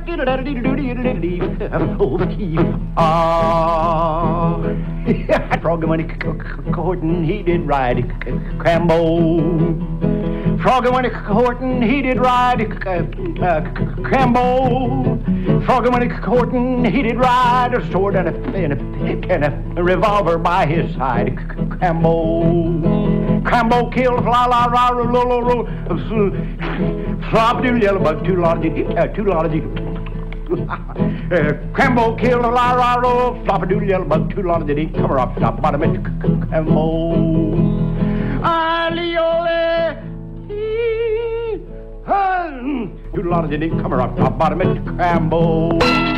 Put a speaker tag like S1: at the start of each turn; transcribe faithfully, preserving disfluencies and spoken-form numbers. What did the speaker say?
S1: Ah, Frog and Winnie Horton, he did ride Crambo. Frog and Winnie Horton, he did ride Crambo. Frog and Winnie Horton, he did ride a sword and a, and a, and a revolver by his side. Crambo. Crambo killed fly la ra ro lo lo ro flop do yellow bug two lot uh, two lot Crambo killed a la ra ro flop do yellow bug two lot did he come up top bottom it Crambo aliole two lot did he come up top bottom it Crambo.